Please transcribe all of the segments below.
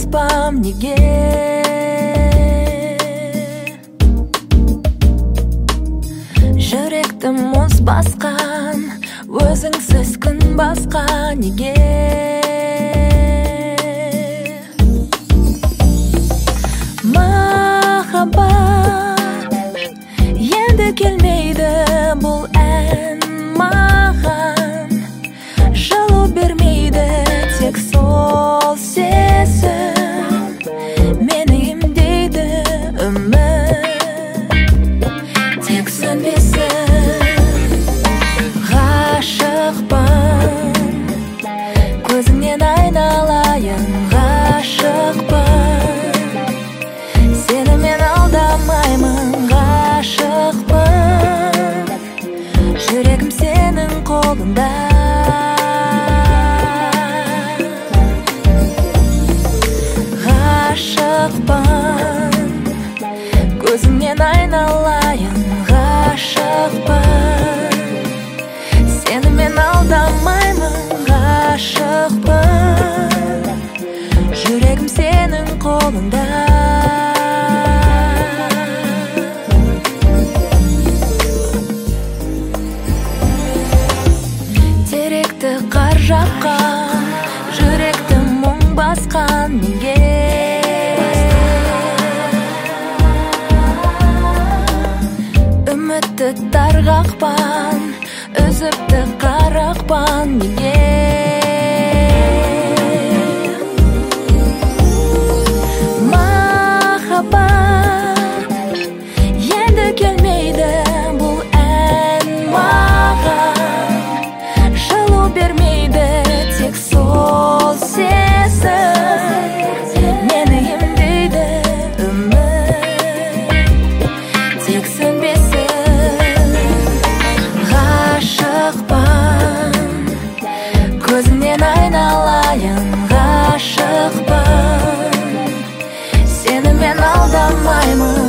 аддаспам неге? Жүректі мұз басқан, өзіңсіз күн басқа неге? Махаббат енді келмейді, бұл ән маған жылу бермейді, тек сол сезім мені емдейді. Үміт тек сөнбесін. Ғашықпын, көзіңнен айналайын. Ғашықпын, сені мен алдамаймын. Ғашықпын, жүрегім сенің қолында. Ғашықпын, көзіңнен айналайын. Ғашықпын, сені мен алдамаймын. Ғашықпын, жүрегім сенің қолында. Теректі қар жапқан, жүректі мұң басқан неге? Үмітті тарғақпан, үзіпті қарақпан неге? Махаббат енді келмейді, бұл ән маған жылу бермейді, тек сол сезім мені емдейді. Үміт тек сөнбесін. Ғашықпын, көзіңнен айналайын. Ғашықпын, сені мен алдамаймын.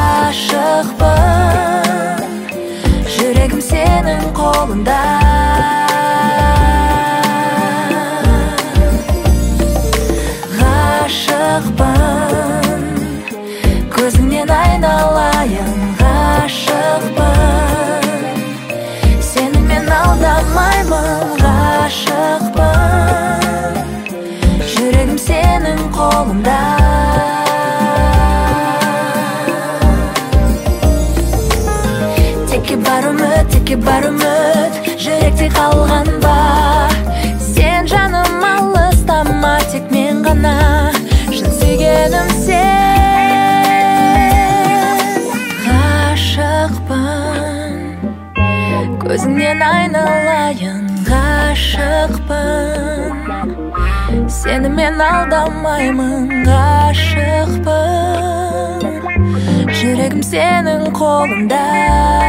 Ғашықпын, жүрегім сенің қолында. Ғашықпын, көзіңнен айналайын. Ғашықпын, сені мен алдамаймын. Ғашықпын, жүрегім сенің қолында. Теке бар үміт, теке бар үміт, жүректе қалған ба? Сен жаным алыстама, тек мен ғана шын сүйгенім сен. Ғашықпын, көзіңнен айналайын. Ғашықпын, сені мен алдамаймын. Ғашықпын, жүрегім сенің қолында.